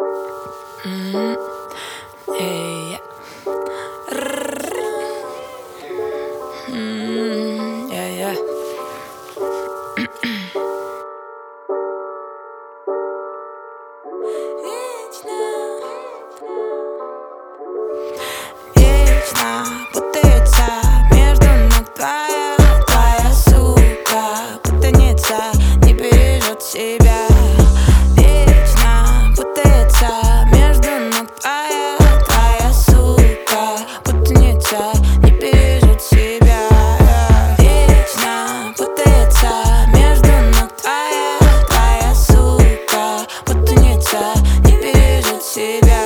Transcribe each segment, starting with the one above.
Yeah. Yeah. Вечно путается между ног твоя сука путаница, не бережет себя. Вечно путается между ног твоя сука путаница, не бережет себя. Вечно путается между ног твоя сука путаница, не бережет себя.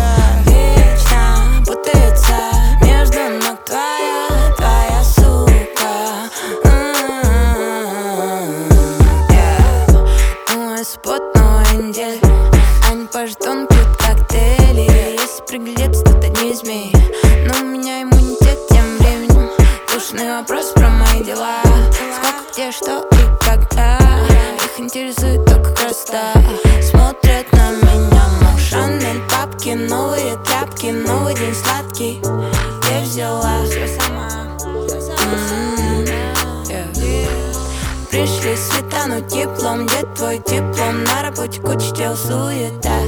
Вечно путается между ног твоя сука. Мой спот, новая неделя. Они пашут, он пьют коктейли. Если приглядеться, тут одни змеи, но у меня иммунитет тем временем. Душный вопрос про мои дела. Сколько, где, что и когда. Их интересует только красота. Смотрят на меня, мол, Шанель, папки, новые тряпки, новый день сладкий. Я взяла все сама. Пришли светануть теплом, где твой диплом? На работе куча дел, суета.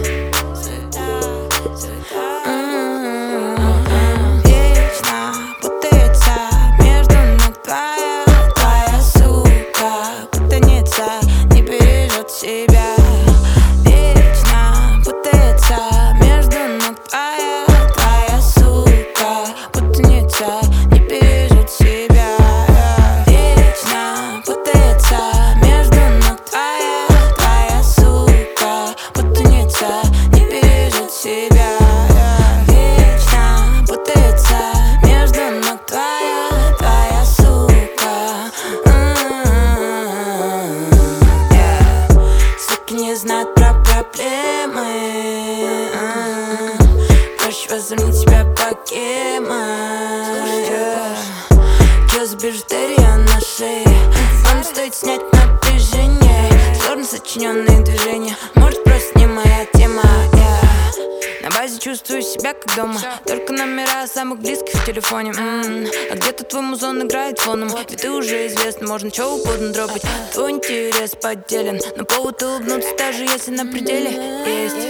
Вечно путается между ног твоя сука путаница, не бережет себя. Вечно путается между ног твоя сука путаница, не бережет себя. Вечно путается между ног твоя сука путаница, не бережет себя. Вечно путается между ног твоя сука. Суки не знают про проблемы. Проще возвернуть себя по Килls бижутерия на шее. Вам стоит снять напряжение. Сложно сочиненные движения, может, просто не моя тема. На базе чувствую себя как дома. Только номера самых близких в телефоне. А где-то твой музон играет фоном. Ведь ты уже известный, можно чего угодно дропать. Твой интерес поделен, но повод улыбнуться, даже если на пределе есть.